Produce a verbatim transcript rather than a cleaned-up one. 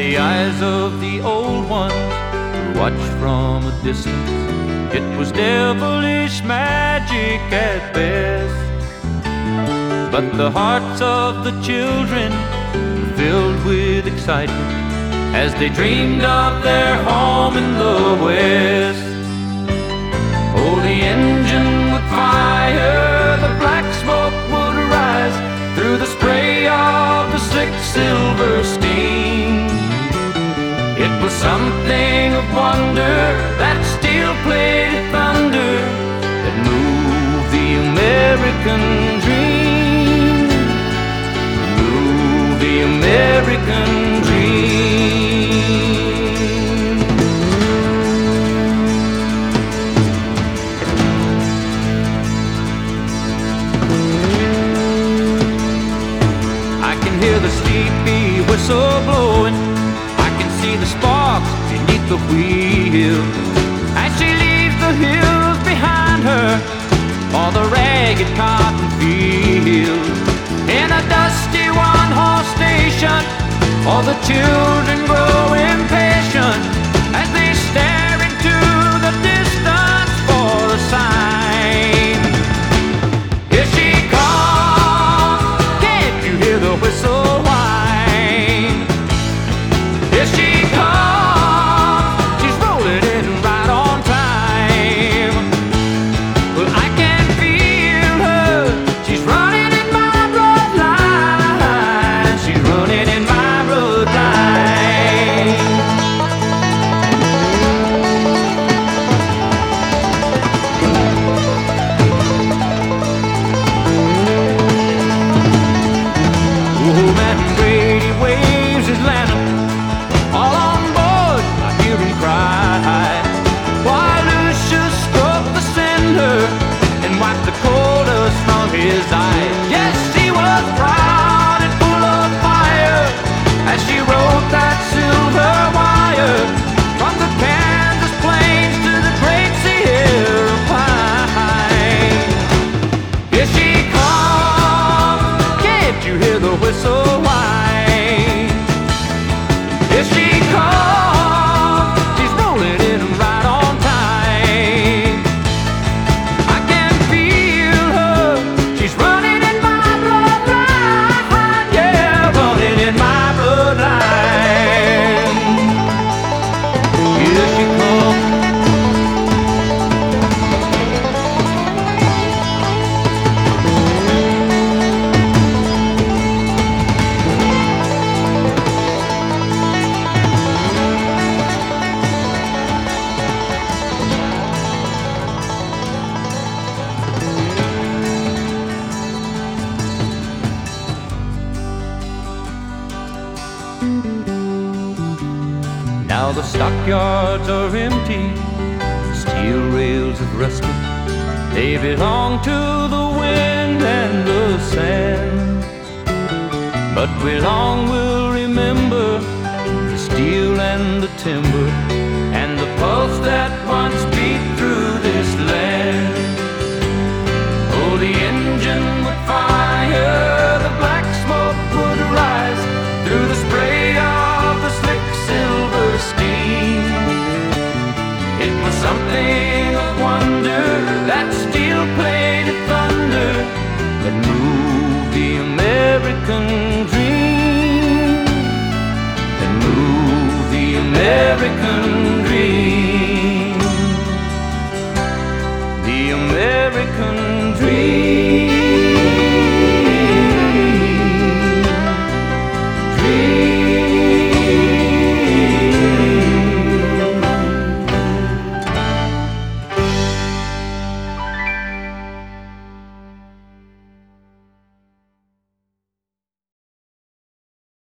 the eyes of the old ones who watched from a distance, it was devilish magic at best. But the hearts of the children were filled with excitement as they dreamed of their home in the West. Oh, the engine would fire, the black smoke would rise through the spray of the slick silver steam. It was something of wonder, that steel-plated thunder that moved the American dream, moved the American dream. I can hear the sleepy whistle blowing, I can see the sparks beneath the wheel as she leaves the hills behind her for the ragged cotton field. In a dusty one-horse station, all the children grow impatient as they stare into the distance for a sign. Here she comes, can't you hear the whistle whine? Here she comes, she's rolling in right on time. Well, I can feel her, she's running in my bloodline, she's running in my bloodline. Oh, Matt Brady waves his lantern, all on board, I hear him cry, while Lucius stroked the cinder and wiped the cold dust from his eyes. Yes, she was proud and full of fire as she rode that silver wire from the Kansas plains to the great Sierra pine. Here she comes, can't you hear the whistle whine? Here she comes, she's rolling in right on time. I can feel her, she's running in my bloodline, yeah, running in my bloodline. Here she comes. Now the stockyards are empty, steel rails have rusted, they belong to the wind and the sand. But we long will remember the steel and the timber and the pulse that once beat through this land. Oh, the engine would fire, the black smoke would rise through the spray of the slick silver steam. It was something of wonder, that steel-plated thunder that moved the American dream, that moved the American dream, the American dream.